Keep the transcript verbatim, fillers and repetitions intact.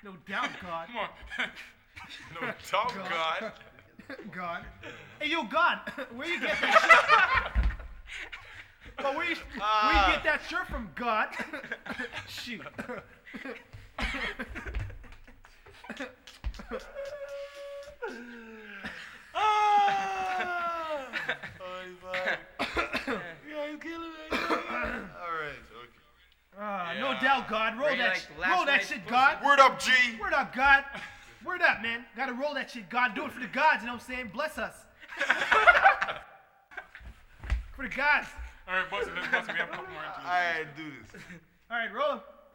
No doubt, God. Come on. No doubt, God. God. Hey, yo, God, where you get that shirt? But where you, Ah. where you get that shirt from, God? Shoot. Ah! Oh, he's fine. Yeah, he's killing me. All right, okay. Ah, Yeah. No doubt, God. Roll Where you that, like sh- last roll that night's shit, pussy? God. Word up, G. Word up, God. Word up, man. Gotta roll that shit, God. Do it for the gods, you know what I'm saying? Bless us. For the gods. All right, Buster, let's Buster. We have a couple more entries. All right, do this. All right, roll 'em.